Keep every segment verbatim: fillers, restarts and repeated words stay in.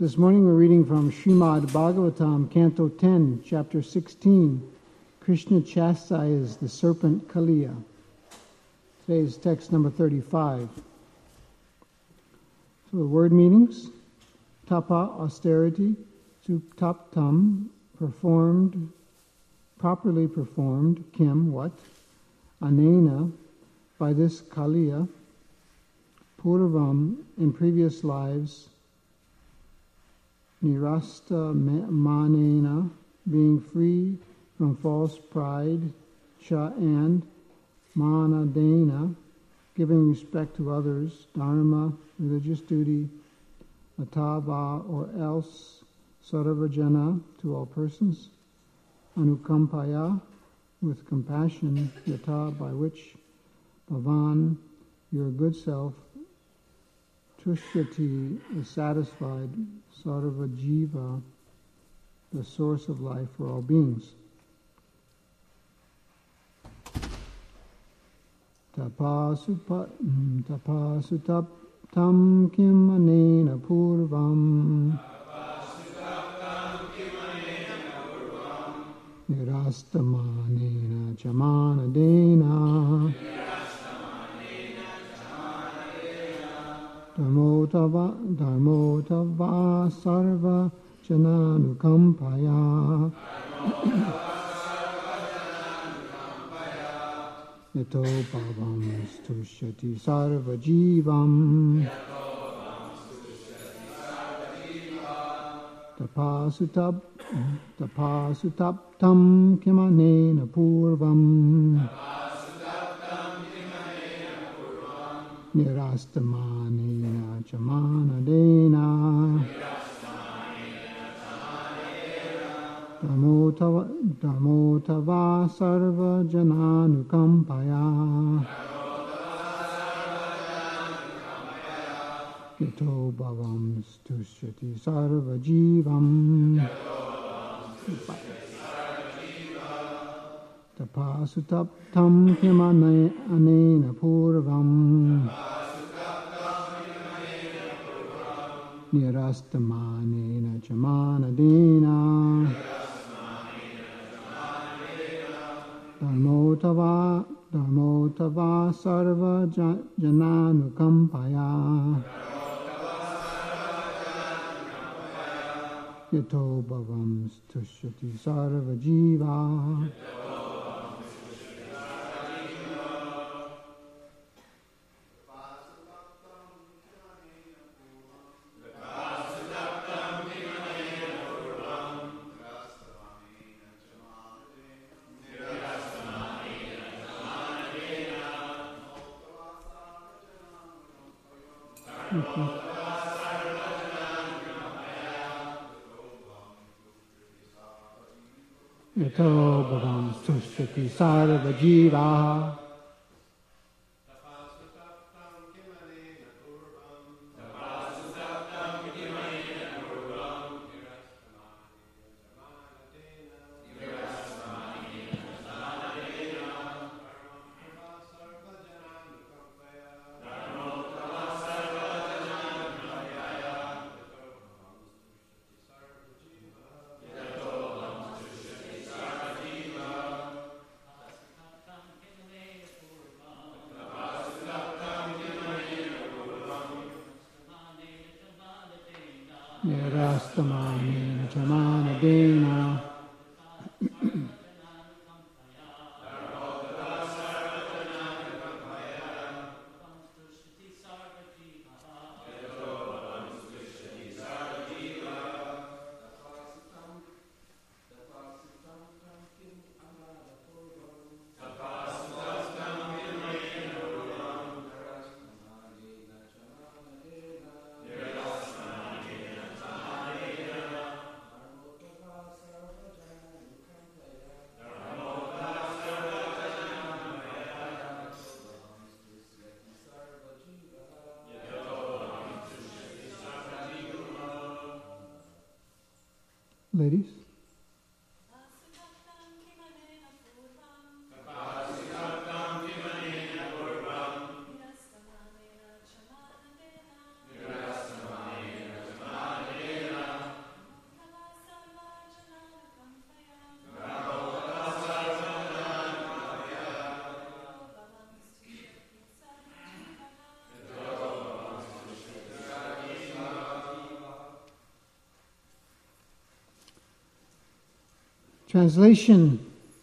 This morning we're reading from Srimad Bhagavatam, Canto ten, Chapter sixteen. Krishna chastises the serpent Kaliya. Today's text number thirty-five. So the word meanings: tapa, austerity; suptaptam, performed, properly performed; kim, what; anena, by this; Kaliya, purvam, in previous lives; nirasta manena, being free from false pride; cha, and; manadena, giving respect to others; dharma, religious duty; atava, or else; sarvajana, to all persons; anukampaya, with compassion; yata, by which; bhavan, your good self; tushyati, is satisfied; sarva jiva, the source of life for all beings. Tapasupa, tapasutaptam kim anena purvam, nirastamanena chamanadena, dharmotava, dharmotava sarva jananukampaya, yato bhavam stushyati sarva jivam, tapasutab, tapasutaptam kimanena purvam, nirastamanena chamanadena, dharmotava, dharmotava sarva jananukampaya, yato bhavam stushyati sarva jivam, tapasutaptam kimanena purvam, nirastamanena chamanadena, dharmotava, dharmotava sarva jananukampaya, yato bhavam stushyati sarva jiva. Yato bhavam stushyati sarva jiva. Nirastamanena chamanadena, ladies. Nirastamanena Translation.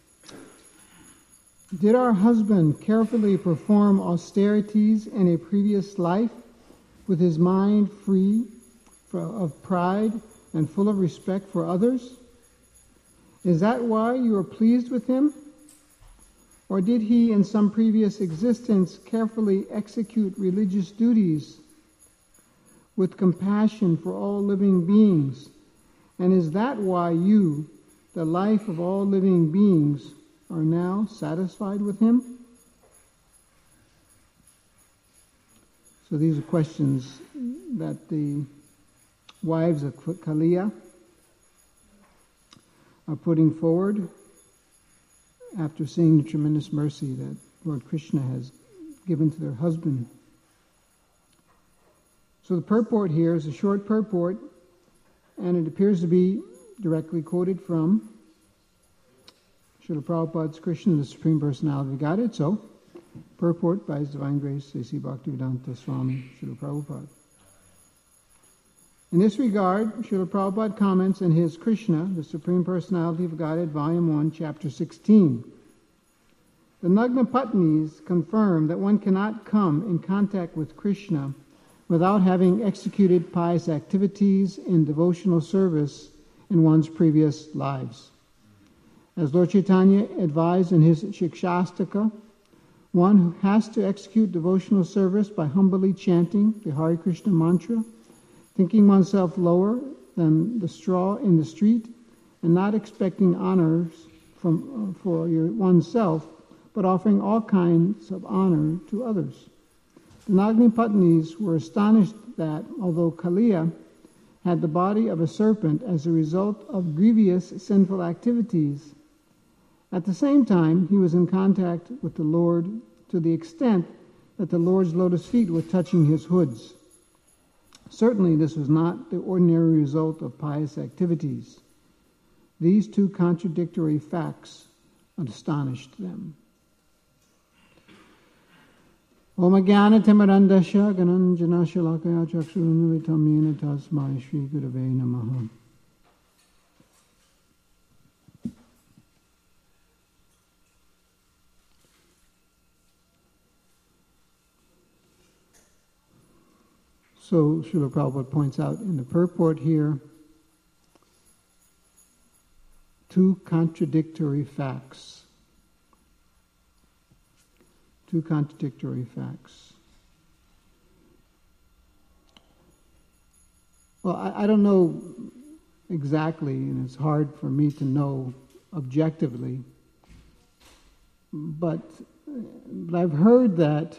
Did our husband carefully perform austerities in a previous life with his mind free of pride and full of respect for others? Is that why you are pleased with him? Or did he in some previous existence carefully execute religious duties with compassion for all living beings? And is that why you, the life of all living beings, are now satisfied with him? So these are questions that the wives of Kaliya are putting forward after seeing the tremendous mercy that Lord Krishna has given to their husband. So the purport here is a short purport, and it appears to be directly quoted from Srila Prabhupada's Krishna, the Supreme Personality of Godhead. So, purport by His Divine Grace, A C Bhaktivedanta Swami Srila Prabhupada. In this regard, Srila Prabhupada comments in his Krishna, the Supreme Personality of Godhead, Volume one, Chapter sixteen. The Nagna Patnis confirm that one cannot come in contact with Krishna without having executed pious activities in devotional service in one's previous lives. As Lord Chaitanya advised in his Shikshastaka, one who has to execute devotional service by humbly chanting the Hare Krishna mantra, thinking oneself lower than the straw in the street, and not expecting honors from uh, for your, oneself, but offering all kinds of honor to others. The Nagni Patnis were astonished that, although Kaliya had the body of a serpent as a result of grievous sinful activities, at the same time he was in contact with the Lord to the extent that the Lord's lotus feet were touching his hoods. Certainly this was not the ordinary result of pious activities. These two contradictory facts astonished them. Om Jnana Timirandasya Gananjana Shalakaya Chakshurunmilitam Yena Tasmai Shri Gurave Namaha. So Srila Prabhupada points out in the purport here two contradictory facts. Two contradictory facts. Well, I, I don't know exactly, and it's hard for me to know objectively, but, but I've heard that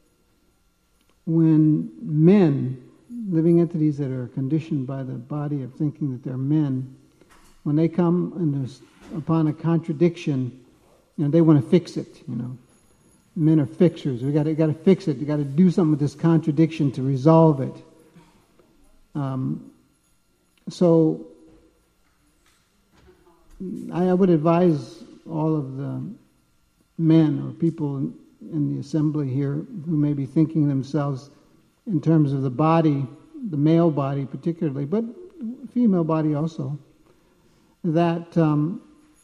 when men, living entities that are conditioned by the body of thinking that they're men, when they come and there's, upon a contradiction, you know, they want to fix it, you know. Men are fixers. We got to got to fix it. You got to do something with this contradiction to resolve it. Um, so, I, I would advise all of the men or people in, in the assembly here who may be thinking themselves in terms of the body, the male body particularly, but female body also, that um,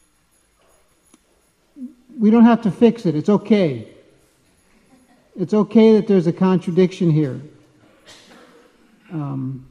we don't have to fix it. It's okay. It's okay that there's a contradiction here. Um,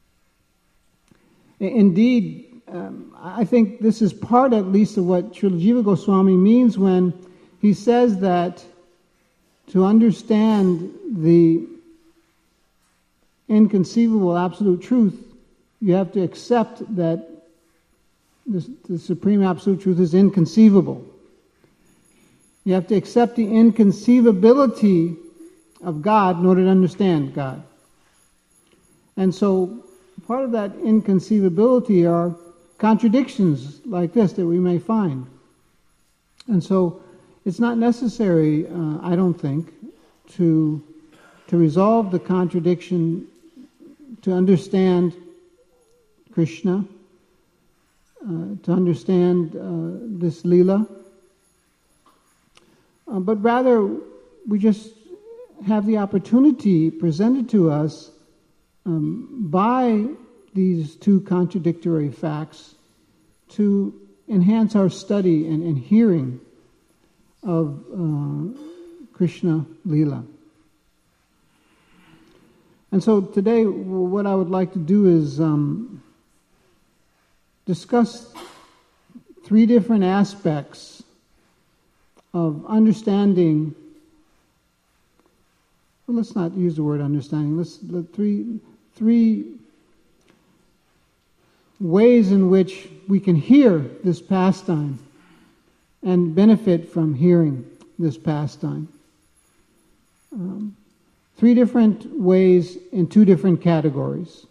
indeed, um, I think this is part at least of what Srila Jiva Goswami means when he says that to understand the inconceivable absolute truth, you have to accept that this, the supreme absolute truth is inconceivable. You have to accept the inconceivability of God in order to understand God. And so part of that inconceivability are contradictions like this that we may find. And so it's not necessary, uh, I don't think, to to resolve the contradiction, to understand Krishna, uh, to understand uh, this Leela. Uh, but rather, we just have the opportunity presented to us um, by these two contradictory facts to enhance our study and, and hearing of uh, Krishna Leela. And so today what I would like to do is um, discuss three different aspects of understanding. Well, let's not use the word understanding. Let's let three three ways in which we can hear this pastime and benefit from hearing this pastime. Um, three different ways in two different categories.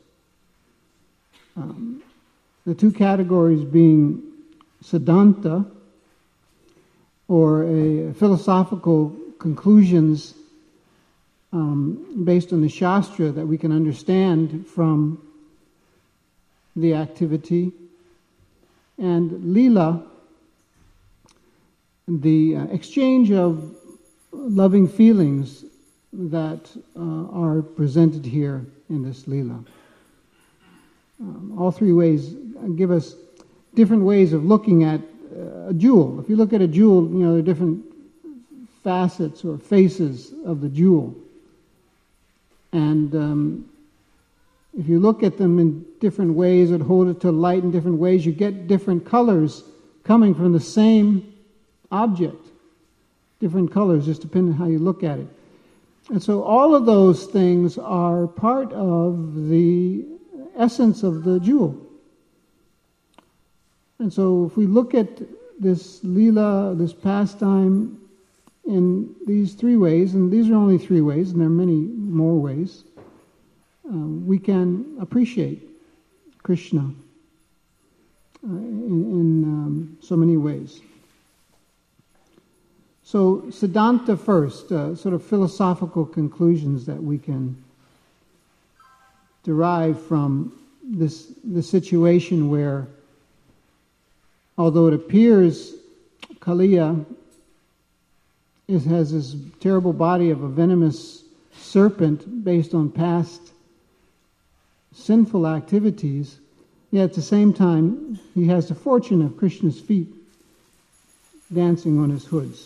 Um, the two categories being Siddhanta, or a philosophical conclusions um, based on the Shastra that we can understand from the activity, and Leela, the uh, exchange of loving feelings that uh, are presented here in this Leela. Um, all three ways give us different ways of looking at uh, a jewel. If you look at a jewel, you know, there are different facets or faces of the jewel. And um, if you look at them in different ways or hold it to light in different ways, you get different colors coming from the same object. Different colors, just depending on how you look at it. And so all of those things are part of the essence of the jewel. And so if we look at this Leela, this pastime, in these three ways, and these are only three ways, and there are many more ways, uh, we can appreciate Krishna uh, in, in um, so many ways. So Siddhanta first, uh, sort of philosophical conclusions that we can derive from this the situation where, although it appears Kaliya is, has this terrible body of a venomous serpent based on past sinful activities, yet at the same time he has the fortune of Krishna's feet dancing on his hoods.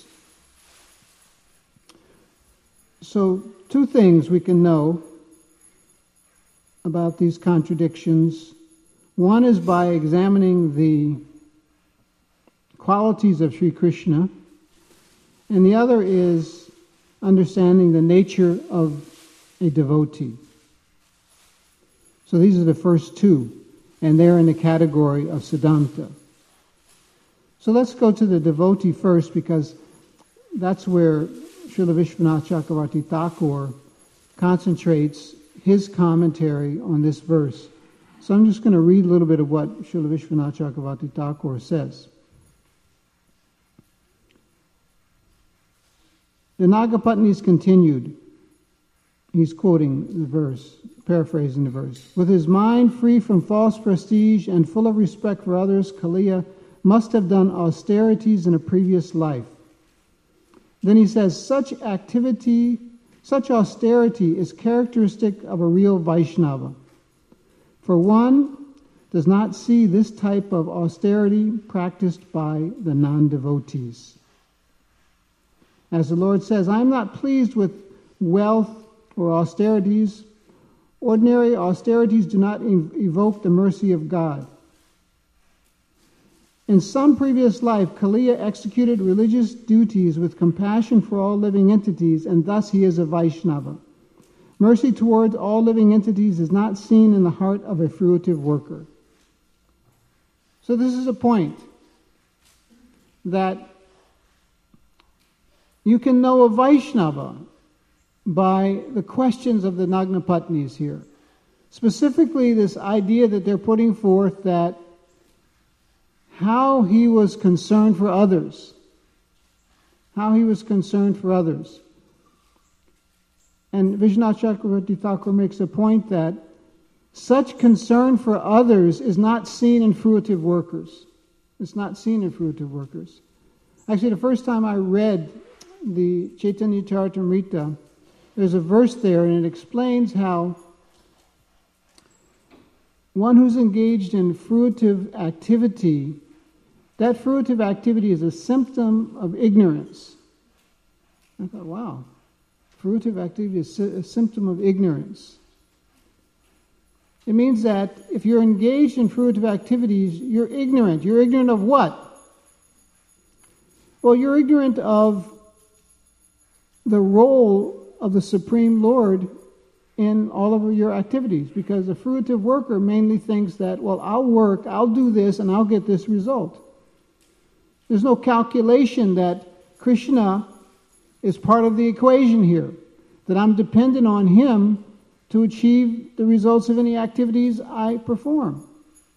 So two things we can know about these contradictions. One is by examining the qualities of Sri Krishna, and the other is understanding the nature of a devotee. So these are the first two, and they're in the category of Siddhanta. So let's go to the devotee first, because that's where Srila Vishwanath Chakravarti Thakur concentrates his commentary on this verse. So I'm just going to read a little bit of what Srila Vishwanath Chakravarti Thakur says. The Nagapatnis continued. He's quoting the verse, paraphrasing the verse. With his mind free from false prestige and full of respect for others, Kaliya must have done austerities in a previous life. Then he says, such activity, such austerity is characteristic of a real Vaishnava. For one does not see this type of austerity practiced by the non-devotees. As the Lord says, I am not pleased with wealth or austerities. Ordinary austerities do not evoke the mercy of God. In some previous life, Kaliya executed religious duties with compassion for all living entities, and thus he is a Vaishnava. Mercy towards all living entities is not seen in the heart of a fruitive worker. So this is a point that you can know a Vaishnava by the questions of the Nagnapatnis here. Specifically, this idea that they're putting forth that how he was concerned for others. How he was concerned for others. And Vishwanath Chakravarti Thakur makes a point that such concern for others is not seen in fruitive workers. It's not seen in fruitive workers. Actually, the first time I read the Chaitanya Charitamrita, there's a verse there, and it explains how one who's engaged in fruitive activity that fruitive activity is a symptom of ignorance. I thought, wow, fruitive activity is a symptom of ignorance. It means that if you're engaged in fruitive activities, you're ignorant. You're ignorant of what? Well, you're ignorant of the role of the Supreme Lord in all of your activities, because the fruitive worker mainly thinks that, well, I'll work, I'll do this, and I'll get this result. There's no calculation that Krishna is part of the equation here, that I'm dependent on him to achieve the results of any activities I perform.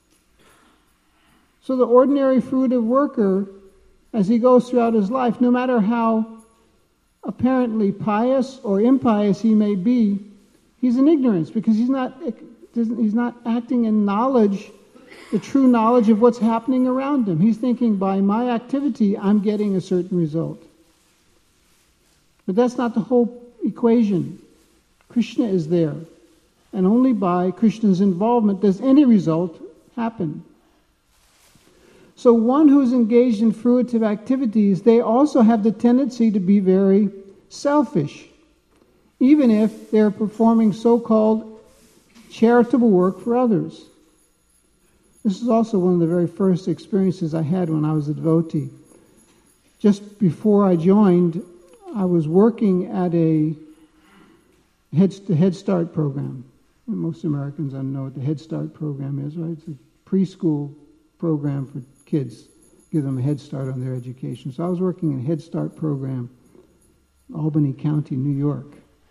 So the ordinary fruitive worker, as he goes throughout his life, no matter how apparently pious or impious he may be, he's in ignorance, because he's not he's not acting in knowledge, the true knowledge of what's happening around him. He's thinking, by my activity, I'm getting a certain result. But that's not the whole equation. Krishna is there, and only by Krishna's involvement does any result happen. So one who's engaged in fruitive activities, they also have the tendency to be very selfish, even if they're performing so-called charitable work for others. This is also one of the very first experiences I had when I was a devotee. Just before I joined, I was working at a Head, the Head Start program. And most Americans don't know what the Head Start program is, right? It's a preschool program for kids, give them a head start on their education. So I was working in a Head Start program, Albany County, New York.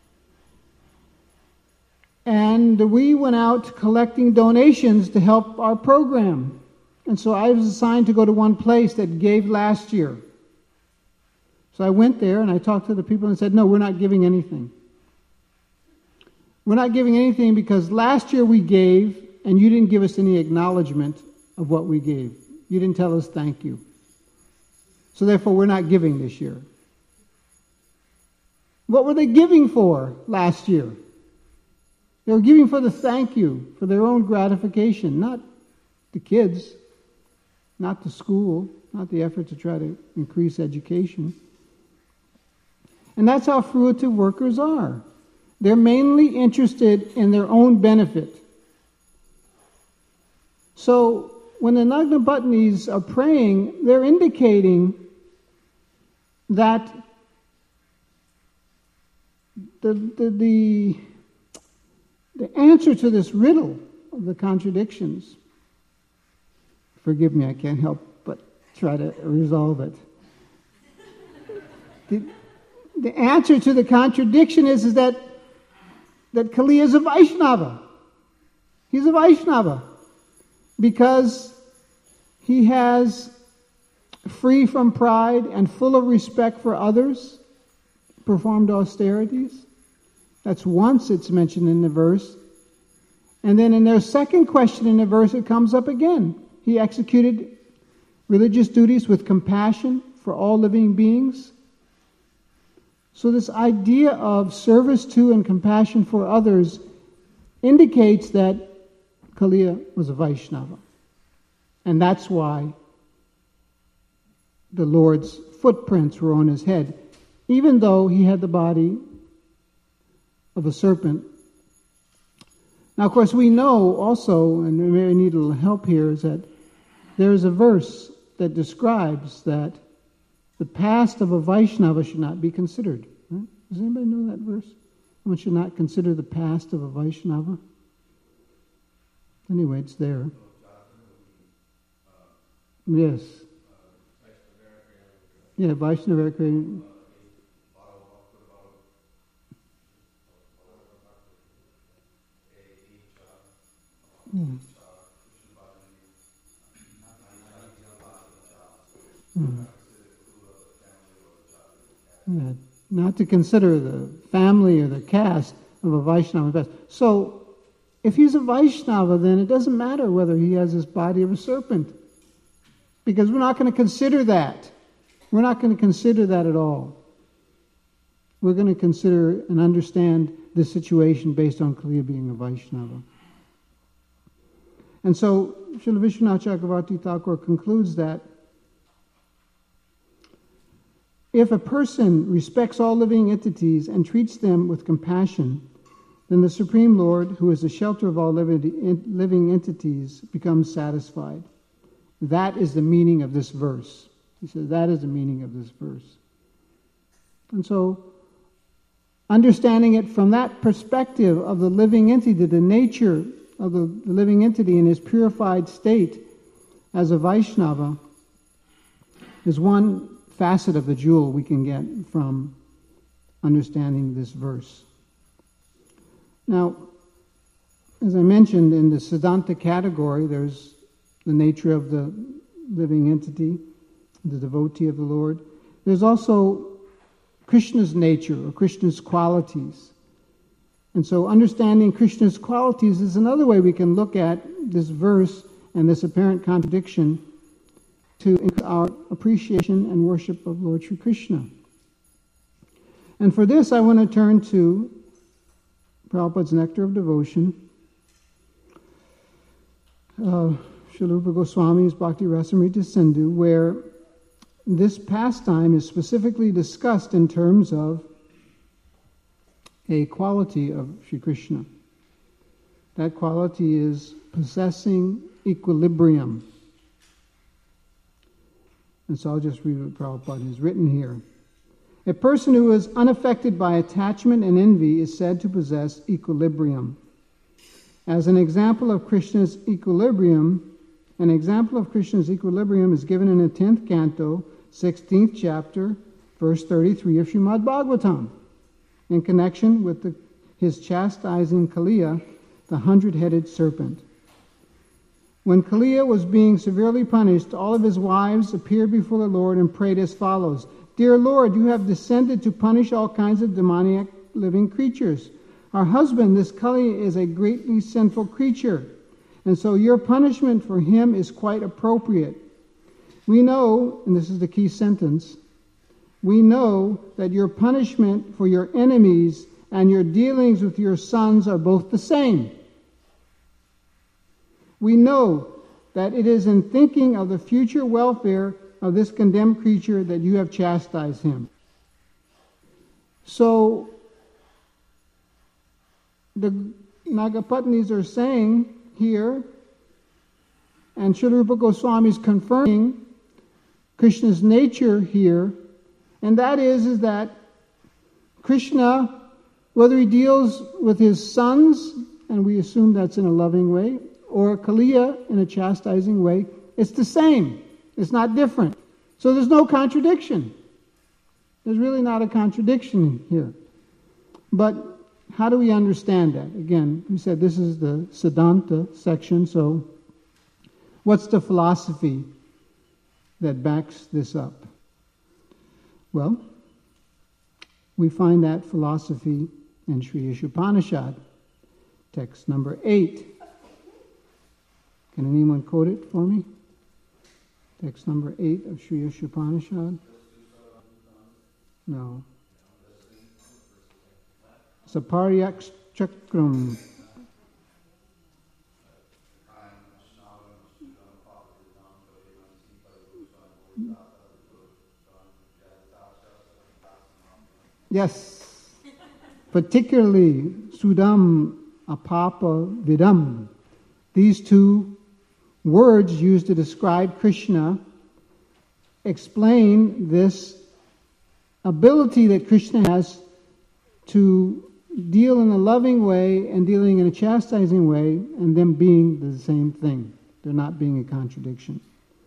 And we went out collecting donations to help our program. And so I was assigned to go to one place that gave last year. So I went there and I talked to the people and said, no, we're not giving anything. We're not giving anything because last year we gave and you didn't give us any acknowledgement of what we gave. You didn't tell us thank you. So therefore we're not giving this year. What were they giving for last year? They were giving for the thank you, for their own gratification, not the kids, not the school, not the effort to try to increase education. And that's how fruitive workers are. They're mainly interested in their own benefit. So when the Nagna Patnis are praying, they're indicating that the, the, the, the answer to this riddle of the contradictions, forgive me, I can't help but try to resolve it. The, the answer to the contradiction is, is that that Kali is a Vaishnava. He's a Vaishnava because he has, free from pride and full of respect for others, performed austerities. That's once it's mentioned in the verse. And then in their second question in the verse, it comes up again. He executed religious duties with compassion for all living beings. So this idea of service to and compassion for others indicates that Kaliya was a Vaishnava. And that's why the Lord's footprints were on his head, even though he had the body of a serpent. Now, of course, we know also, and we may need a little help here, is that there is a verse that describes that the past of a Vaishnava should not be considered. Right? Does anybody know that verse? One should not consider the past of a Vaishnava. Anyway, it's there. Yes. Yeah, Vaishnava. Hmm. Hmm. Yeah, not to consider the family or the caste of a Vaishnava. So, if he's a Vaishnava, then it doesn't matter whether he has this body of a serpent, because we're not going to consider that. We're not going to consider that at all. We're going to consider and understand this situation based on Kaliya being a Vaishnava. And so, Srila Vishwanath Chakravarti Thakur concludes that If a person respects all living entities and treats them with compassion, then the Supreme Lord, who is the shelter of all living entities, becomes satisfied. That is the meaning of this verse. He says that is the meaning of this verse. And so, understanding it from that perspective of the living entity, the nature of the living entity in his purified state as a Vaishnava, is one facet of the jewel we can get from understanding this verse. Now, as I mentioned, in the Siddhanta category, there's the nature of the living entity, the devotee of the Lord. There's also Krishna's nature, or Krishna's qualities. And so understanding Krishna's qualities is another way we can look at this verse and this apparent contradiction to our appreciation and worship of Lord Sri Krishna. And for this, I want to turn to Prabhupada's Nectar of Devotion, uh, Srila Rupa Goswami's Bhakti Rasamrita Sindhu, where this pastime is specifically discussed in terms of a quality of Sri Krishna. That quality is possessing equilibrium. And so I'll just read what Prabhupada has written here. A person who is unaffected by attachment and envy is said to possess equilibrium. As an example of Krishna's equilibrium, an example of Krishna's equilibrium is given in the tenth canto, sixteenth chapter, verse thirty-three of Srimad Bhagavatam, in connection with the, his chastising Kaliya, the hundred-headed serpent. When Kaliya was being severely punished, all of his wives appeared before the Lord and prayed as follows: Dear Lord, you have descended to punish all kinds of demoniac living creatures. Our husband, this Kaliya, is a greatly sinful creature, and so your punishment for him is quite appropriate. We know, and this is the key sentence, we know that your punishment for your enemies and your dealings with your sons are both the same. We know that it is in thinking of the future welfare of this condemned creature that you have chastised him. So, the Nagapatnis are saying here, and Srila Rupa Goswami is confirming Krishna's nature here, and that is, is that Krishna, whether he deals with his sons, and we assume that's in a loving way, or Kaliya in a chastising way, it's the same. It's not different. So there's no contradiction. There's really not a contradiction here. But how do we understand that? Again, we said this is the Siddhanta section, so what's the philosophy that backs this up? Well, we find that philosophy in Sri Ishopanishad, text number eight. Can anyone quote it for me? Text number eight of Sri Ishopanishad? No. Saparyak Chakram. Yes. Particularly Sudam Apapa Vidam. These two words used to describe Krishna explain this ability that Krishna has to deal in a loving way and dealing in a chastising way, and them being the same thing. They're not being a contradiction.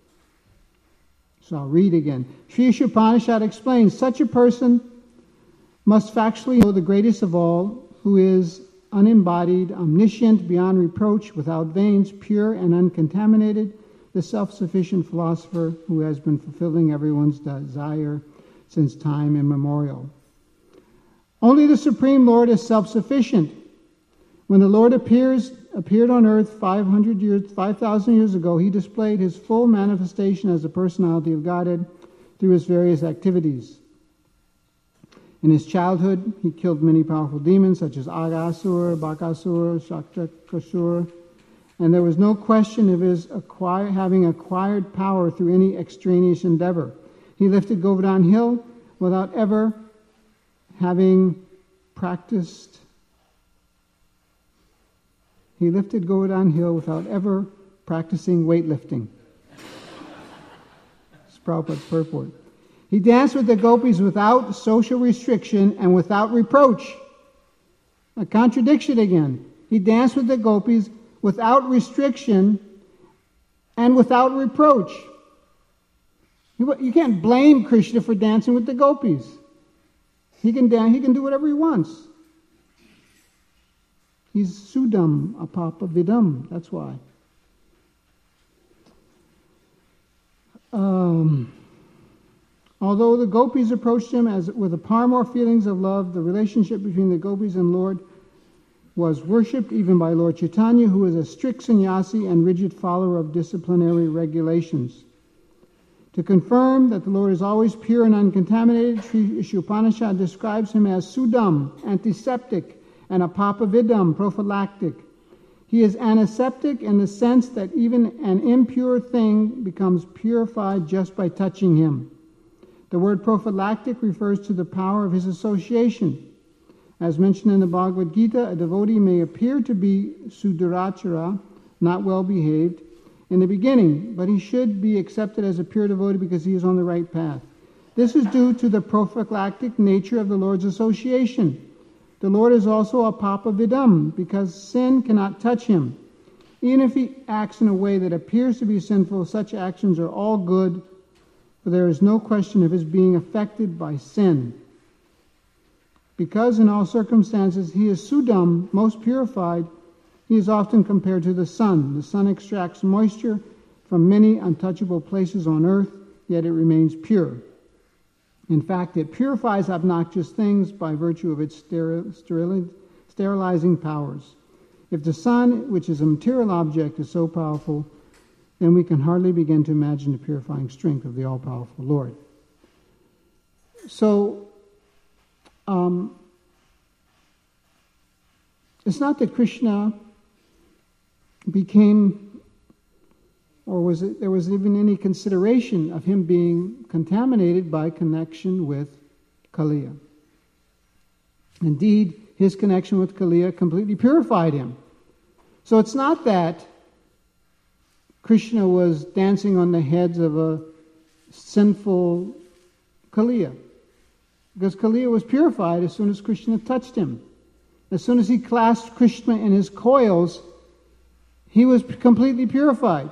So I'll read again. Sri Ishopanishad explains, such a person must factually know the greatest of all, who is unembodied, omniscient, beyond reproach, without veins, pure and uncontaminated, the self-sufficient philosopher who has been fulfilling everyone's desire since time immemorial. Only the Supreme Lord is self-sufficient. When the Lord appears, appeared on earth five hundred years, five thousand years ago, he displayed his full manifestation as the personality of Godhead through his various activities. In his childhood, he killed many powerful demons such as Aghasura, Bakasura, Shaktakasura, and there was no question of his acquire, having acquired power through any extraneous endeavor. He lifted Govardhan Hill without ever having practiced. He lifted Govardhan Hill without ever practicing weightlifting. It's Prabhupada's purport. He danced with the gopis without social restriction and without reproach. A contradiction again. He danced with the gopis without restriction and without reproach. You, you can't blame Krishna for dancing with the gopis. He can dance, he can do whatever he wants. He's Sudam Apapa Vidam, that's why. Um, although the gopis approached him as with a far more feelings of love, the relationship between the gopis and Lord was worshipped even by Lord Chaitanya, who is a strict sannyasi and rigid follower of disciplinary regulations. To confirm that the Lord is always pure and uncontaminated, Sri Ishopanishad describes him as Sudam, antiseptic, and Apapavidam, prophylactic. He is antiseptic in the sense that even an impure thing becomes purified just by touching him. The word prophylactic refers to the power of his association. As mentioned in the Bhagavad Gita, a devotee may appear to be Sudurachara, not well behaved, in the beginning, but he should be accepted as a pure devotee because he is on the right path. This is due to the prophylactic nature of the Lord's association. The Lord is also a Papa Vidam because sin cannot touch him. Even if he acts in a way that appears to be sinful, such actions are all good, for there is no question of his being affected by sin. Because in all circumstances he is Sudam, most purified, he is often compared to the sun. The sun extracts moisture from many untouchable places on earth, yet it remains pure. In fact, it purifies obnoxious things by virtue of its steril, steril, sterilizing powers. If the sun, which is a material object, is so powerful, then we can hardly begin to imagine the purifying strength of the all-powerful Lord. So, um, it's not that Krishna became, or was it, there was even any consideration of him being contaminated by connection with Kaliya. Indeed, his connection with Kaliya completely purified him. So it's not that Krishna was dancing on the heads of a sinful Kaliya, because Kaliya was purified as soon as Krishna touched him. As soon as he clasped Krishna in his coils, he was completely purified.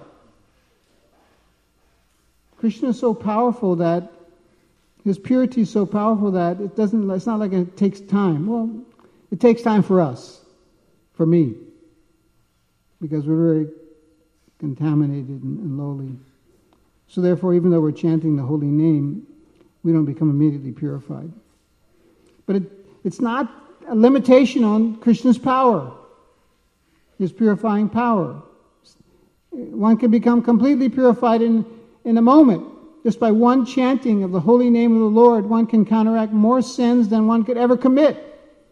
Krishna is so powerful that his purity is so powerful that it doesn't. It's not like it takes time. Well, it takes time for us, for me, because we're very contaminated and, and lowly. So therefore, even though we're chanting the holy name, we don't become immediately purified. But it, it's not a limitation on Krishna's power, his purifying power. One can become completely purified in, in a moment. Just by one chanting of the holy name of the Lord, one can counteract more sins than one could ever commit.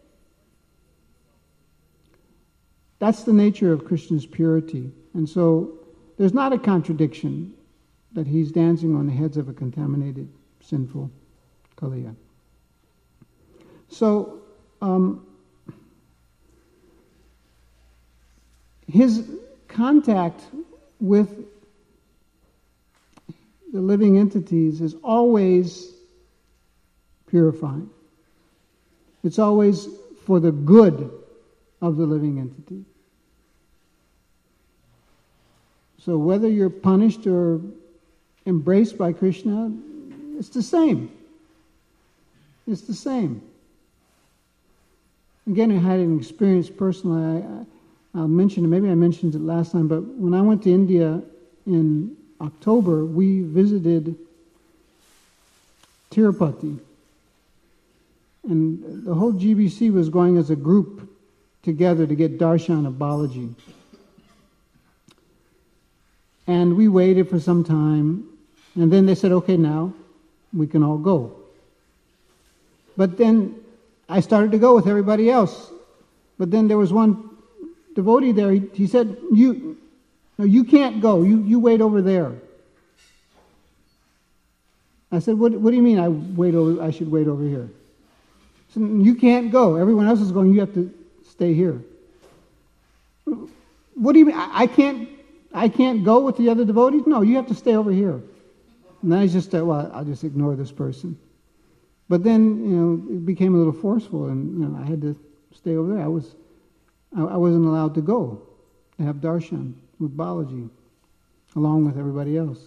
That's the nature of Krishna's purity. And so there's not a contradiction that he's dancing on the heads of a contaminated, sinful Kaliya. So, um, his contact with the living entities is always purifying. It's always for the good of the living entity. So whether you're punished or embraced by Krishna, it's the same. It's the same. Again, I had an experience personally. I, I'll mention it. Maybe I mentioned it last time, but when I went to India in October, we visited Tirupati. And the whole G B C was going as a group together to get darshan of Balaji. And we waited for some time, and then they said, okay, now we can all go. But then I started to go with everybody else. But then there was one devotee there, he, he said, you no, you can't go, you, you wait over there. I said, what, what do you mean I wait over, I should wait over here? So you can't go. Everyone else is going. You have to stay here. What do you mean? I, I can't I can't go with the other devotees? No, you have to stay over here. And then I just thought, well, I'll just ignore this person. But then, you know, it became a little forceful, and, you know, I had to stay over there. I was, I, I wasn't allowed to go to have darshan with Balaji, along with everybody else.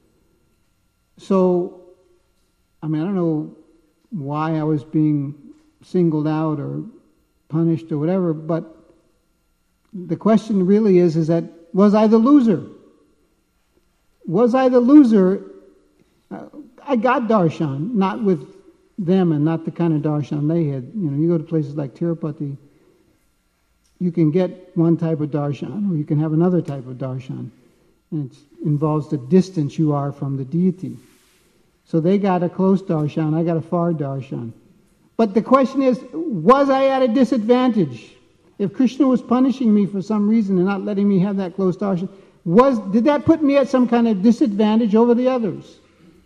So, I mean, I don't know why I was being singled out or punished or whatever, but the question really is, is that, was I the loser? Was I the loser? Uh, I got darshan, not with them and not the kind of darshan they had. You know, you go to places like Tirupati, you can get one type of darshan, or you can have another type of darshan, and it involves the distance you are from the deity. So they got a close darshan, I got a far darshan. But the question is, was I at a disadvantage? If Krishna was punishing me for some reason and not letting me have that close darshan, was did that put me at some kind of disadvantage over the others?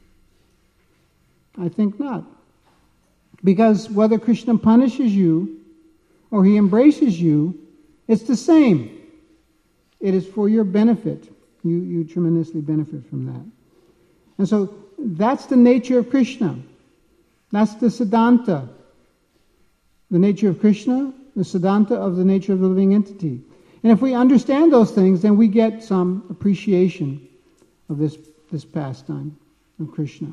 I think not. Because whether Krishna punishes you or he embraces you, it's the same. It is for your benefit. You, you tremendously benefit from that. And so that's the nature of Krishna. That's the Siddhanta. The nature of Krishna, the Siddhanta of the nature of the living entity. And if we understand those things, then we get some appreciation of this, this pastime of Krishna.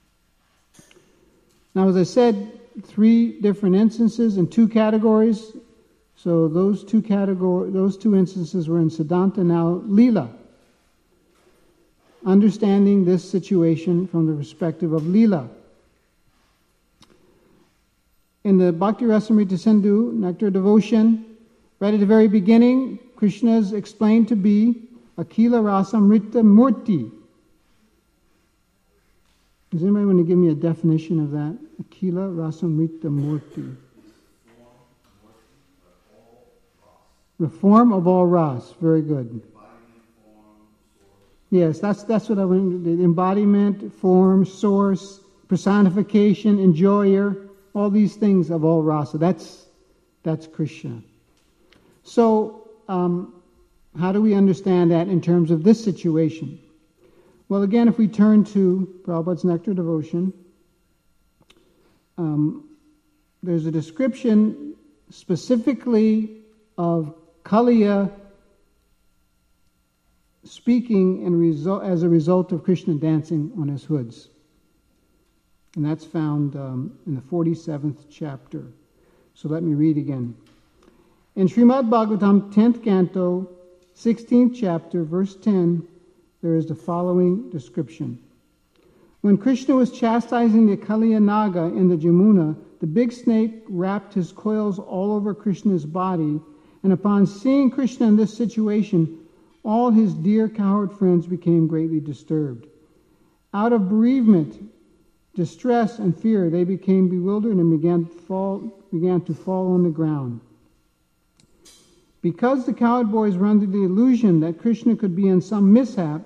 Now, as I said, three different instances in two categories. So those two category, those two instances were in Siddhanta. Now, Leela. Understanding this situation from the perspective of Leela. In the Bhakti Rasamrita Sindhu, Nectar Devotion, right at the very beginning, Krishna is explained to be Akila Rasamrita Murti. Does anybody want to give me a definition of that? Akila Rasamrita Murti. The form of all ras. Very good. Yes, that's that's what I want. The embodiment, form, source, personification, enjoyer, all these things of all rasa. That's that's Krishna. So, um, how do we understand that in terms of this situation? Well, again, if we turn to Prabhupada's Nectar Devotion, um, there's a description specifically of Kaliya speaking in result, as a result of Krishna dancing on his hoods. And that's found um, in the forty-seventh chapter. So let me read again. In Srimad Bhagavatam, tenth canto, sixteenth chapter, verse ten, there is the following description. When Krishna was chastising the Kaliya Naga in the Jamuna, the big snake wrapped his coils all over Krishna's body, and upon seeing Krishna in this situation, all his dear cowherd friends became greatly disturbed. Out of bereavement, distress, and fear, they became bewildered and began to fall, began to fall on the ground. Because the cowherd boys were under the illusion that Krishna could be in some mishap,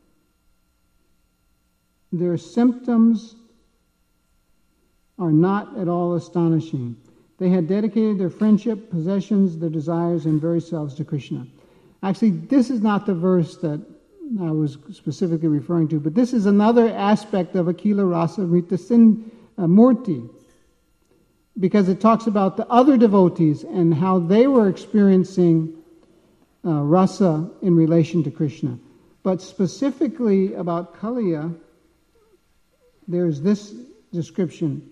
their symptoms are not at all astonishing. They had dedicated their friendship, possessions, their desires, and very selves to Krishna. Actually, this is not the verse that I was specifically referring to, but this is another aspect of Akila Rasamrita Sin uh, Murti, because it talks about the other devotees and how they were experiencing uh, rasa in relation to Krishna. But specifically about Kaliya, there's this description.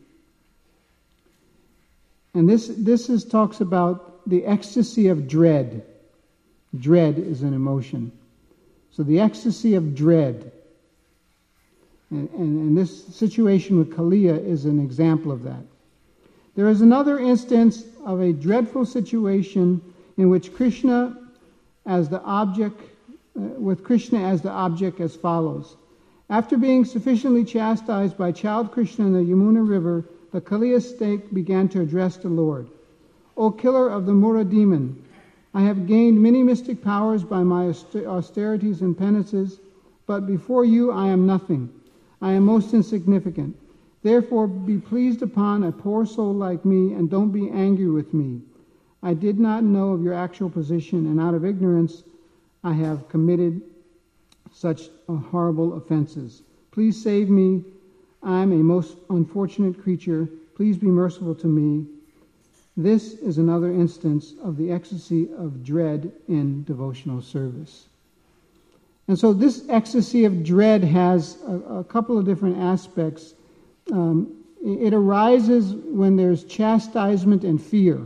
And this, this is, talks about the ecstasy of dread. Dread is an emotion. So the ecstasy of dread. And, and, and this situation with Kaliya is an example of that. There is another instance of a dreadful situation in which Krishna as the object, uh, with Krishna as the object as follows. After being sufficiently chastised by child Krishna in the Yamuna river, the Kaliya snake began to address the Lord. O killer of the Mura demon, I have gained many mystic powers by my austerities and penances, but before you I am nothing. I am most insignificant. Therefore, be pleased upon a poor soul like me, and don't be angry with me. I did not know of your actual position, and out of ignorance I have committed such horrible offenses. Please save me. I'm a most unfortunate creature. Please be merciful to me. This is another instance of the ecstasy of dread in devotional service. And so this ecstasy of dread has a, a couple of different aspects. Um, it arises when there's chastisement and fear.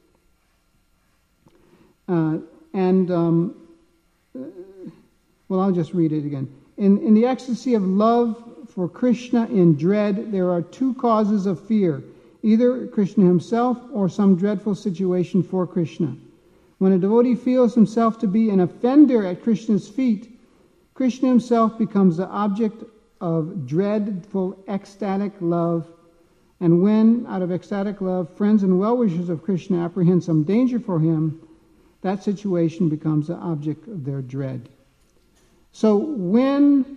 Uh, and, um, well, I'll just read it again. In, in the ecstasy of love for Krishna in dread, there are two causes of fear, either Krishna himself or some dreadful situation for Krishna. When a devotee feels himself to be an offender at Krishna's feet, Krishna himself becomes the object of dreadful ecstatic love. And when, out of ecstatic love, friends and well-wishers of Krishna apprehend some danger for him, that situation becomes the object of their dread. So when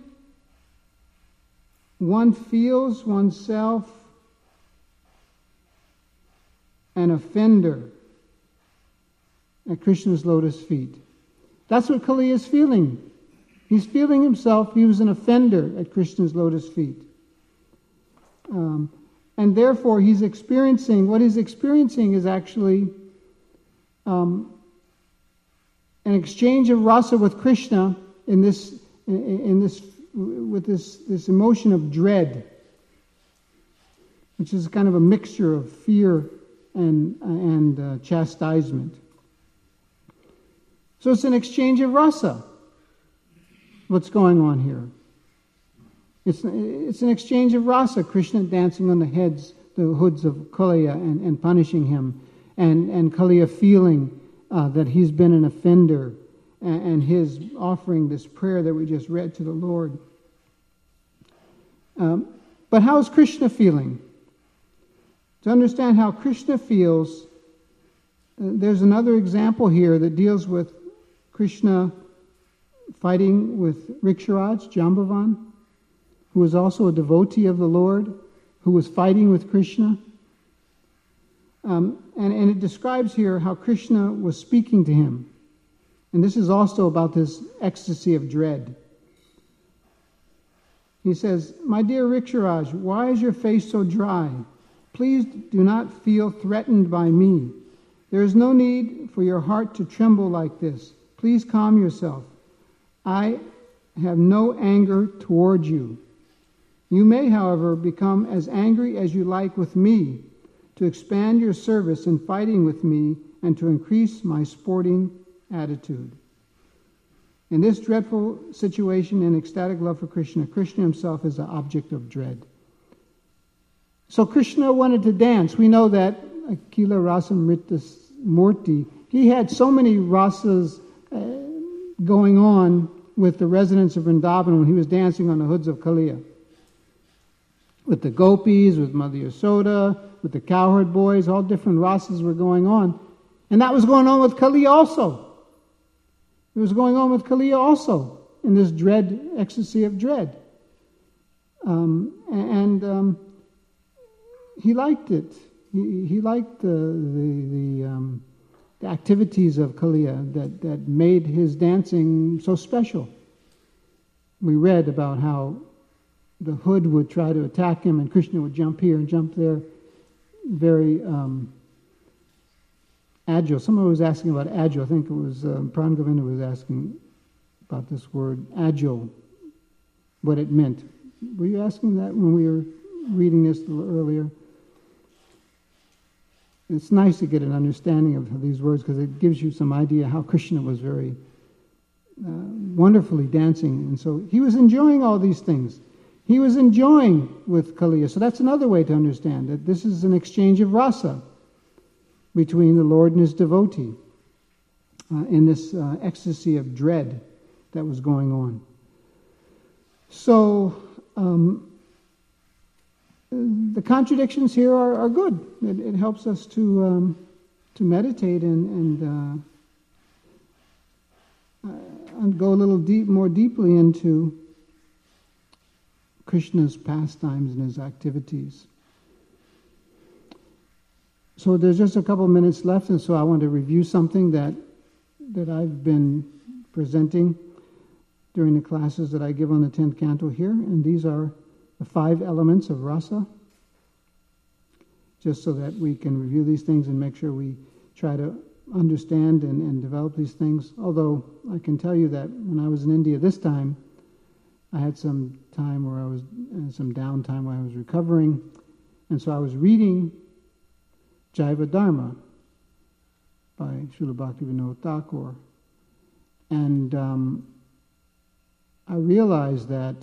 one feels oneself an offender at Krishna's lotus feet, that's what Kali is feeling. He's feeling himself, he was an offender at Krishna's lotus feet. Um, and therefore he's experiencing, what he's experiencing is actually um, an exchange of rasa with Krishna in this, in, in this, with this, this emotion of dread, which is kind of a mixture of fear and, and uh, chastisement. So it's an exchange of rasa. What's going on here? It's, it's an exchange of rasa. Krishna dancing on the heads, the hoods of Kaliya and, and punishing him, and, and Kaliya feeling uh, that he's been an offender, and, and his offering this prayer that we just read to the Lord. Um, but how is Krishna feeling? To understand how Krishna feels, uh, there's another example here that deals with Krishna fighting with Riksharaj, Jambavan, who was also a devotee of the Lord, who was fighting with Krishna. Um, and, and it describes here how Krishna was speaking to him. And this is also about this ecstasy of dread. He says, "My dear Riksharaj, why is your face so dry? Please do not feel threatened by me. There is no need for your heart to tremble like this. Please calm yourself. I have no anger toward you. You may, however, become as angry as you like with me, to expand your service in fighting with me and to increase my sporting attitude." In this dreadful situation in ecstatic love for Krishna, Krishna himself is the object of dread. So Krishna wanted to dance. We know that Akila Rasamrita Murti, he had so many rasas uh, going on with the residents of Vrindavan when he was dancing on the hoods of Kaliya. With the gopis, with Mother Yasoda, with the cowherd boys, all different rasas were going on. And that was going on with Kaliya also. It was going on with Kaliya also, in this dread, ecstasy of dread. Um, and um, he liked it. He, he liked the the, the, um, the activities of Kaliya that, that made his dancing so special. We read about how the hood would try to attack him and Krishna would jump here and jump there. Very um, agile. Someone was asking about agile. I think it was um, Pran Govinda was asking about this word, agile, what it meant. Were you asking that when we were reading this a little earlier? It's nice to get an understanding of these words because it gives you some idea how Krishna was very uh, wonderfully dancing. And so he was enjoying all these things. He was enjoying with Kaliya. So that's another way to understand that this is an exchange of rasa between the Lord and his devotee uh, in this uh, ecstasy of dread that was going on. So um, the contradictions here are, are good. It, it helps us to um, to meditate and and, uh, and go a little deep, more deeply into Krishna's pastimes and his activities. So there's just a couple minutes left, and so I want to review something that that I've been presenting during the classes that I give on the tenth canto here, and these are the five elements of rasa, just so that we can review these things and make sure we try to understand and, and develop these things. Although I can tell you that when I was in India this time, I had some time where I was, uh, some downtime where I was recovering, and so I was reading Jaiva Dharma by Srila Bhaktivinoda Thakur, and um, I realized that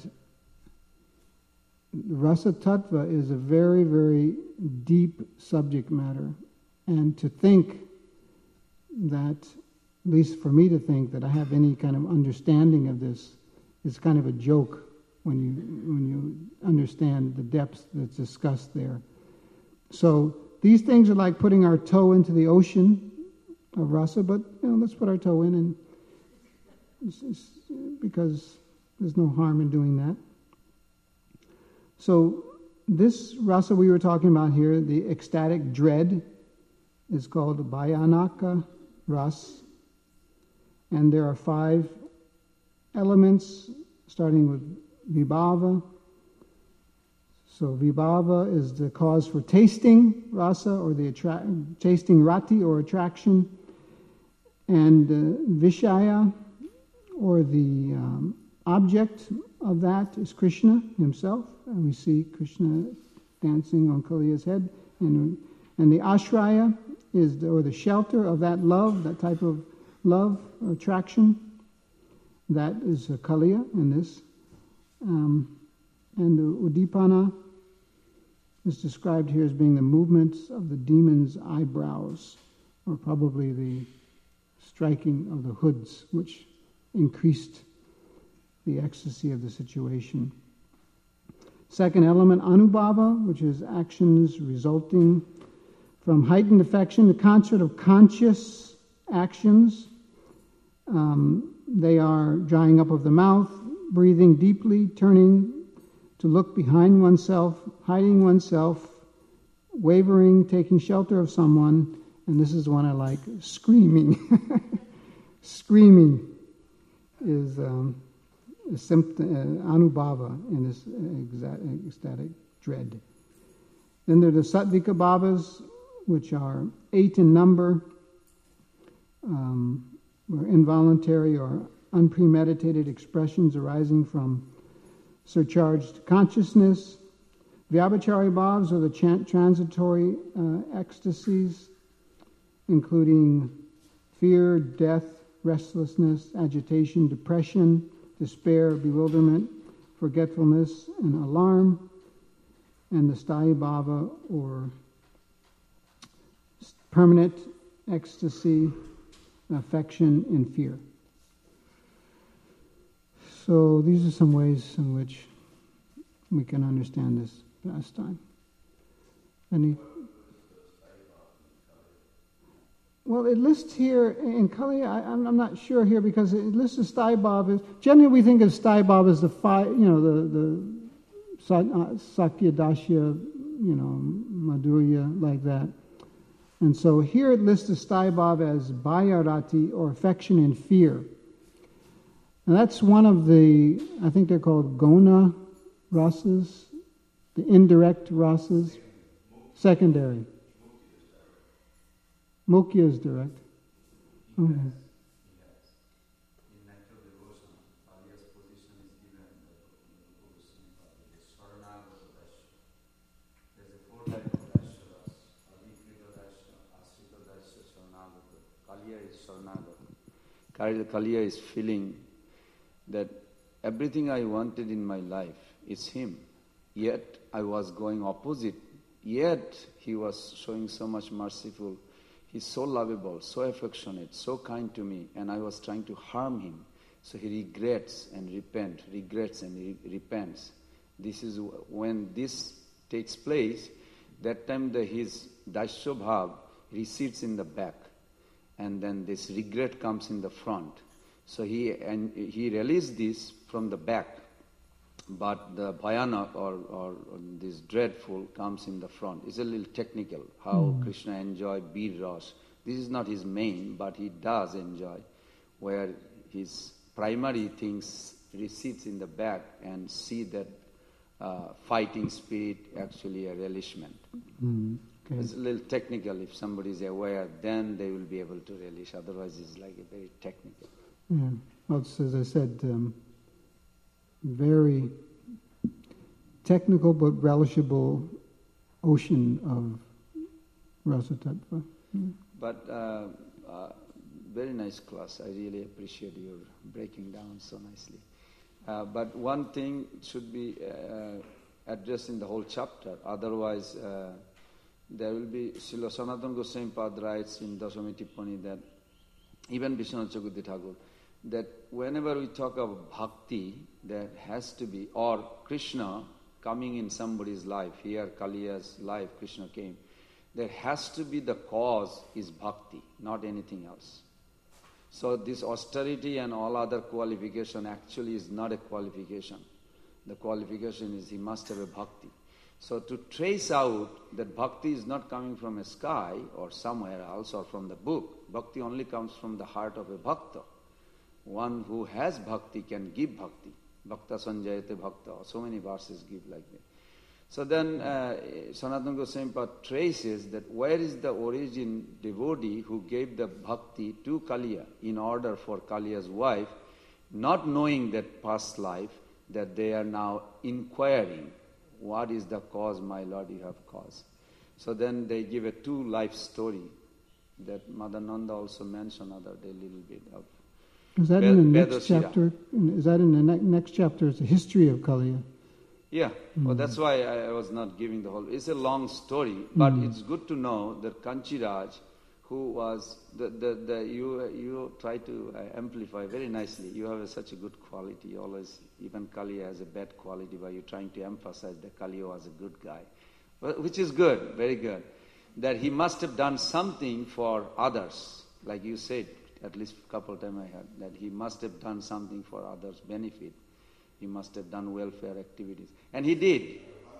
Rasa Tattva is a very, very deep subject matter, and to think that, at least for me to think that I have any kind of understanding of this is kind of a joke when you when you understand the depths that's discussed there. So these things are like putting our toe into the ocean of rasa, but you know, let's put our toe in, and it's, it's, because there's no harm in doing that. So this rasa we were talking about here, the ecstatic dread, is called Bhayanaka Ras, and there are five elements, starting with vibhava. So vibhava is the cause for tasting rasa, or the attra- tasting rati, or attraction, and uh, vishaya, or the um, object of that, is Krishna himself, and we see Krishna dancing on Kaliya's head, and and the ashraya is the, or the shelter of that love, that type of love or attraction. That is a Kaliya in this. Um, and the Udipana is described here as being the movements of the demon's eyebrows, or probably the striking of the hoods, which increased the ecstasy of the situation. Second element, Anubhava, which is actions resulting from heightened affection, the concept of conscious actions. Um, they are drying up of the mouth, breathing deeply, turning to look behind oneself, hiding oneself, wavering, taking shelter of someone, and this is the one I like, screaming. Screaming is um, a symptom, uh, anubhava in this uh, ecstatic dread. Then there are the sattvika bhavas, which are eight in number, um, or involuntary or unpremeditated expressions arising from surcharged consciousness. Vyabhachari bhavas are the chan- transitory uh, ecstasies, including fear, death, restlessness, agitation, depression, despair, bewilderment, forgetfulness, and alarm. And the sthayi bhava, or permanent ecstasy, affection, and fear. So these are some ways in which we can understand this pastime. Any? Well, it lists here in Kali, I, I'm, I'm not sure here because it lists the sthayi bhava. Generally, we think of sthayi bhava as the five, you know, the the uh, Sakya, Dasya, you know, Madhurya, like that. And so here it lists the sthayi bhava as bhayarati, or affection and fear. And that's one of the, I think they're called gona rasas, the indirect rasas, secondary. Mukhya is direct. Okay. Kaliya is feeling that everything I wanted in my life is him. Yet I was going opposite. Yet he was showing so much merciful. He's so lovable, so affectionate, so kind to me, and I was trying to harm him. So he regrets and repents, regrets and re- repents. This is when this takes place. That time the, his Daisya Bhav recedes in the back, and then this regret comes in the front. So he and he released this from the back, but the bhayanak or, or this dreadful comes in the front. It's a little technical, how mm. Krishna enjoyed Bir Ras. This is not his main, but he does enjoy, where his primary things recedes in the back and see that uh, fighting spirit actually a relishment. Mm. Okay. It's a little technical. If somebody is aware, then they will be able to relish. Otherwise, it's like a very technical. Yeah. Well, it's, as I said, um, very technical but relishable ocean of Rasa Tattva. Yeah. But uh, uh, very nice class. I really appreciate your breaking down so nicely. Uh, but one thing should be uh, addressed in the whole chapter. Otherwise, uh, there will be, Srila Sanatana Goswami Pad writes in Dasami Tippani that, even Vishwanath Chakravarti Thakur, that whenever we talk of bhakti, there has to be, or Krishna coming in somebody's life, here Kaliya's life, Krishna came, there has to be the cause is bhakti, not anything else. So this austerity and all other qualification actually is not a qualification. The qualification is he must have a bhakti. So to trace out that bhakti is not coming from a sky or somewhere else or from the book, bhakti only comes from the heart of a bhakta. One who has bhakti can give bhakti. Bhakta sanjayate bhakta. So many verses give like that. So then uh, Sanatana Goswami Pad traces that where is the origin devotee who gave the bhakti to Kaliya in order for Kaliya's wife, not knowing that past life, that they are now inquiring, what is the cause, my Lord, you have caused. So then they give a two life story that Madananda also mentioned other day a little bit of. Is that Be- in the next Bedosira. chapter? Is that in the ne- next chapter? It's the history of Kaliya. Yeah, mm. well, that's why I, I was not giving the whole. It's a long story, but mm. it's good to know that Kanchiraj, who was the the, the you you try to uh, amplify very nicely. You have a, such a good quality. Always, even Kaliya has a bad quality, by you trying to emphasize that Kaliya was a good guy, well, which is good, very good. That he must have done something for others, like you said. At least a couple of times I heard that he must have done something for others' benefit. He must have done welfare activities. And he did.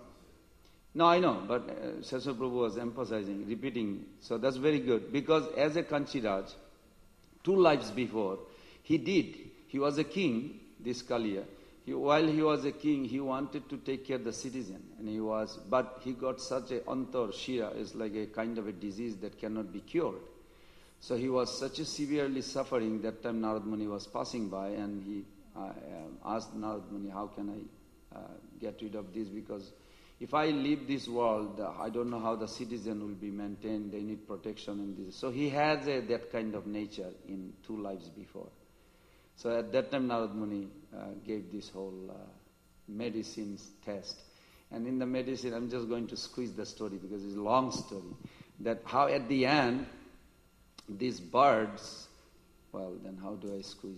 No, I know, but uh, Sesha Prabhu was emphasizing, repeating. So that's very good. Because as a Kanchiraj, two lives before, he did. He was a king, this Kaliya. He, while he was a king, he wanted to take care of the citizen. And he was, but he got such a antar, shira, is like a kind of a disease that cannot be cured. So he was such a severely suffering. That time Narad Muni was passing by and he uh, asked Narad Muni, how can I uh, get rid of this? Because if I leave this world, uh, I don't know how the citizen will be maintained. They need protection in this. So he has a, that kind of nature in two lives before. So at that time Narad Muni uh, gave this whole uh, medicines test. And in the medicine, I'm just going to squeeze the story because it's a long story. That how at the end, these birds, well, then how do I squeeze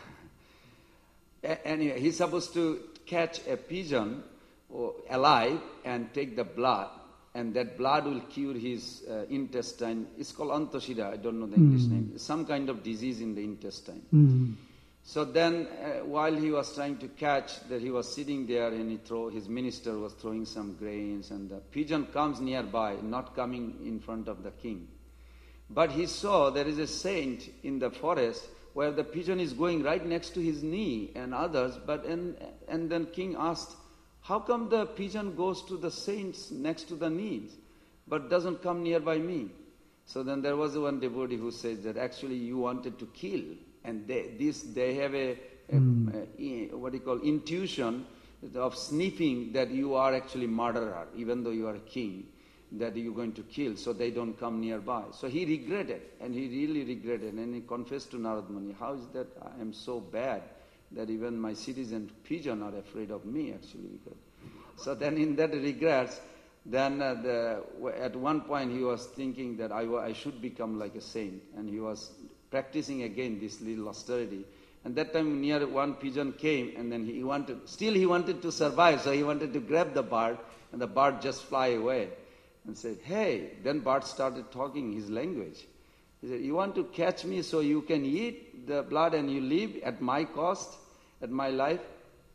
it? Anyway, he's supposed to catch a pigeon alive and take the blood, and that blood will cure his uh, intestine. It's called antashira, I don't know the English mm. name. Some kind of disease in the intestine. Mm. So then, uh, while he was trying to catch, that he was sitting there and he throw, his minister was throwing some grains, and the pigeon comes nearby, not coming in front of the king. But he saw there is a saint in the forest where the pigeon is going right next to his knee and others. But and, and then king asked, how come the pigeon goes to the saints next to the knees but doesn't come nearby me? So then there was one devotee who says that actually you wanted to kill. And they, this, they have a, a, mm. a, what do you call, intuition of sniffing that you are actually murderer, even though you are a king, that you're going to kill, so they don't come nearby. So he regretted, and he really regretted, and he confessed to Narad Muni, how is that I am so bad that even my citizen pigeon are afraid of me, actually. Because so then in that regrets, then uh, the, at one point he was thinking that I, I should become like a saint, and he was practicing again this little austerity. And that time near one pigeon came, and then he wanted, still he wanted to survive, so he wanted to grab the bird, and the bird just fly away. And said, hey, then bird started talking his language. He said, you want to catch me so you can eat the blood and you live at my cost, at my life?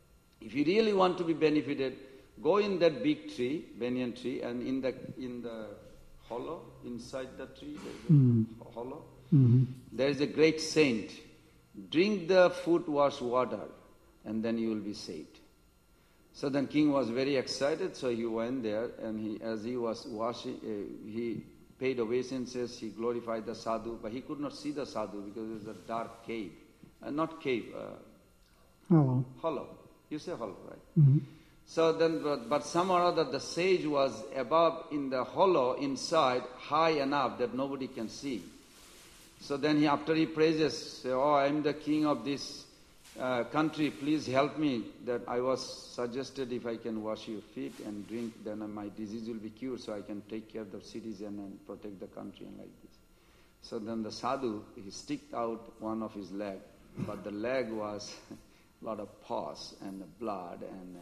If you really want to be benefited, go in that big tree, banyan tree, and in the in the hollow, inside the tree, there's a mm. hollow, mm-hmm. there is a great saint. Drink the foot wash water, and then you will be saved. So then king was very excited, so he went there, and he, as he was washing, uh, he paid obeisances, he glorified the sadhu, but he could not see the sadhu because it was a dark cave. Uh, not cave, uh, hollow. Hollow. You say hollow, right? Mm-hmm. So then, but, but somehow or other, the sage was above in the hollow inside, high enough that nobody can see. So then he, after he praises, say, oh, I am the king of this uh, country, please help me, that I was suggested if I can wash your feet and drink, then my disease will be cured, so I can take care of the citizen and protect the country and like this. So then the sadhu, he sticked out one of his leg, but the leg was a lot of pus and blood, and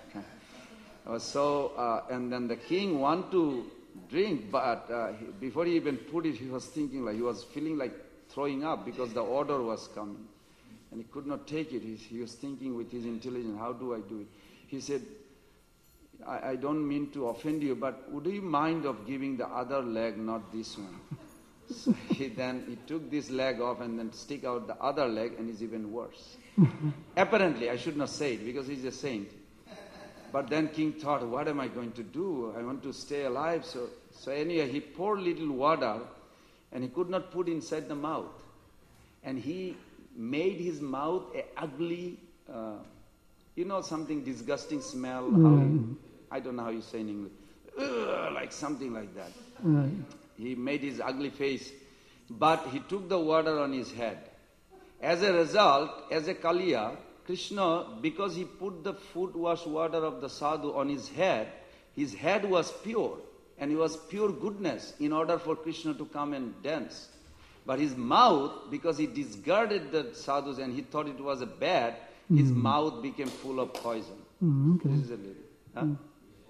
uh, so uh, and then the king want to drink, but uh, he, before he even put it, he was thinking like he was feeling like throwing up because the order was coming, and he could not take it. He, he was thinking with his intelligence, how do I do it? He said, I, I don't mean to offend you, but would you mind of giving the other leg, not this one? So he then he took this leg off and then stick out the other leg, and it's even worse. Apparently, I should not say it because he's a saint. But then king thought, what am I going to do? I want to stay alive. So, so anyway, he poured little water, and he could not put inside the mouth. And he made his mouth a ugly, uh, you know, something disgusting smell. Mm. How you, I don't know how you say in English. Ugh, like something like that. Right. He made his ugly face. But he took the water on his head. As a result, as a Kaliya, Krishna, because he put the foot wash water of the sadhu on his head, his head was pure, and it was pure goodness in order for Krishna to come and dance. But his mouth, because he discarded the sadhus and he thought it was a bad, mm. his mouth became full of poison. Mm, okay. This is a little. Huh? Mm.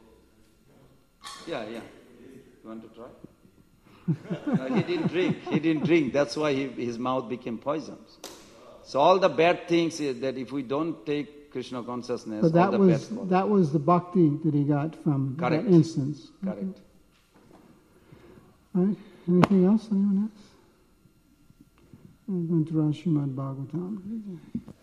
Yeah, yeah. You want to try? No, he didn't drink. He didn't drink. That's why he, his mouth became poisonous. So all the bad things is that if we don't take Krishna consciousness, but that all the was bad that was the bhakti that he got from Correct. that instance. Correct. Okay. All right. Anything else? Anyone else? I'm going to run Srimad Bhagavatam.